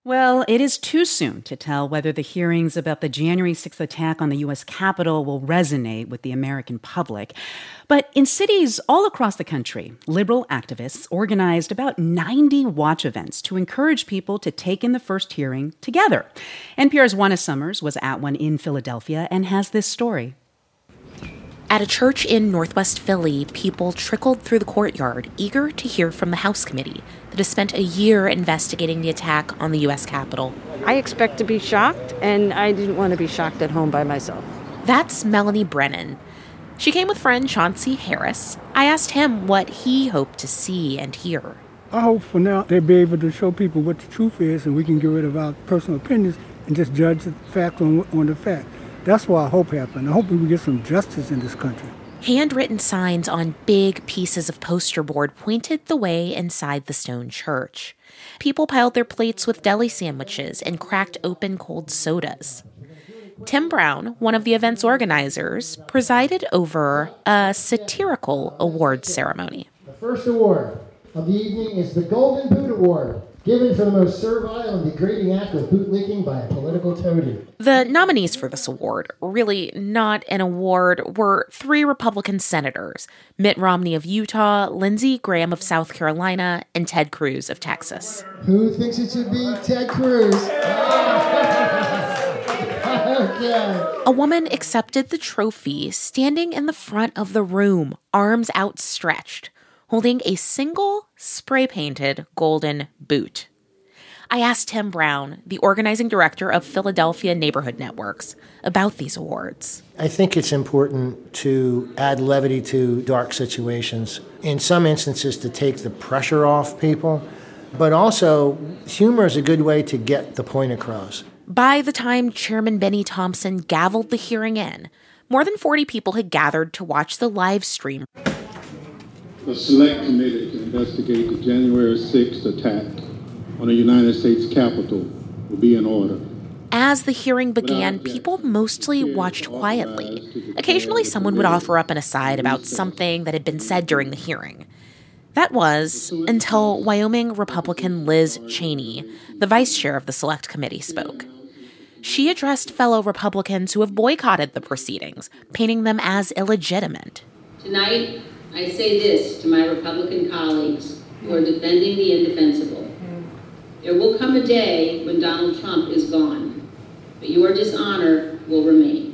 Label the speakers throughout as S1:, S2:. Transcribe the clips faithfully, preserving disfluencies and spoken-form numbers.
S1: Well, it is too soon to tell whether the hearings about the January sixth attack on the U S Capitol will resonate with the American public. But in cities all across the country, liberal activists organized about ninety watch events to encourage people to take in the first hearing together. N P R's Juana Summers was at one in Philadelphia and has this story.
S2: At a church in Northwest Philly, people trickled through the courtyard, eager to hear from the House committee that has spent a year investigating the attack on the U S Capitol.
S3: I expect to be shocked, and I didn't want to be shocked at home by myself.
S2: That's Melanie Brennan. She came with friend Chauncey Harris. I asked him what he hoped to see and hear.
S4: I hope for now they'll be able to show people what the truth is, and we can get rid of our personal opinions and just judge the fact on, on the fact. That's what I hope happened. I hope we get some justice in this country.
S2: Handwritten signs on big pieces of poster board pointed the way inside the stone church. People piled their plates with deli sandwiches and cracked open cold sodas. Tim Brown, one of the event's organizers, presided over a satirical awards ceremony.
S5: The first award of the evening is the Golden Boot Award, given for the most servile and degrading act of bootlicking by a political toady.
S2: The nominees for this award, really not an award, were three Republican senators: Mitt Romney of Utah, Lindsey Graham of South Carolina, and Ted Cruz of Texas.
S5: Who thinks it should be Ted Cruz? Okay.
S2: A woman accepted the trophy standing in the front of the room, arms outstretched, holding a single spray-painted golden boot. I asked Tim Brown, the organizing director of Philadelphia Neighborhood Networks, about these awards.
S5: I think it's important to add levity to dark situations. In some instances, to take the pressure off people, but also humor is a good way to get the point across.
S2: By the time Chairman Benny Thompson gavelled the hearing in, more than forty people had gathered to watch the live stream.
S6: A select committee to investigate the January sixth attack on the United States Capitol will be in order.
S2: As the hearing began, people mostly watched quietly. Occasionally, someone would offer up an aside about something that had been said during the hearing. That was until Wyoming Republican Liz Cheney, the vice chair of the select committee, spoke. She addressed fellow Republicans who have boycotted the proceedings, painting them as illegitimate.
S7: Tonight, I say this to my Republican colleagues who are defending the indefensible. There will come a day when Donald Trump is gone, but your dishonor will remain.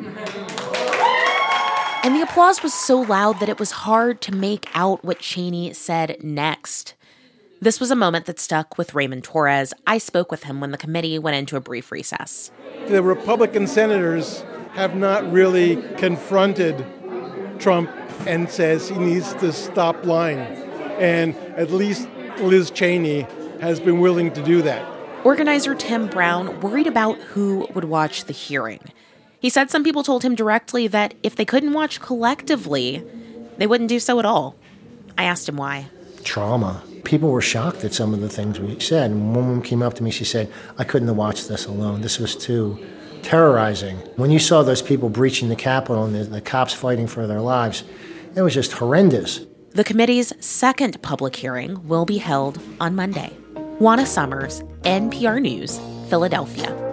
S2: And the applause was so loud that it was hard to make out what Cheney said next. This was a moment that stuck with Raymond Torres. I spoke with him when the committee went into a brief recess.
S8: The Republican senators have not really confronted Trump and says he needs to stop lying. And at least Liz Cheney has been willing to do that.
S2: Organizer Tim Brown worried about who would watch the hearing. He said some people told him directly that if they couldn't watch collectively, they wouldn't do so at all. I asked him why.
S5: Trauma. People were shocked at some of the things we said. And one woman came up to me, she said, I couldn't have watched this alone. This was too terrorizing. When you saw those people breaching the Capitol and the, the cops fighting for their lives, it was just horrendous.
S2: The committee's second public hearing will be held on Monday. Juana Summers, N P R News, Philadelphia.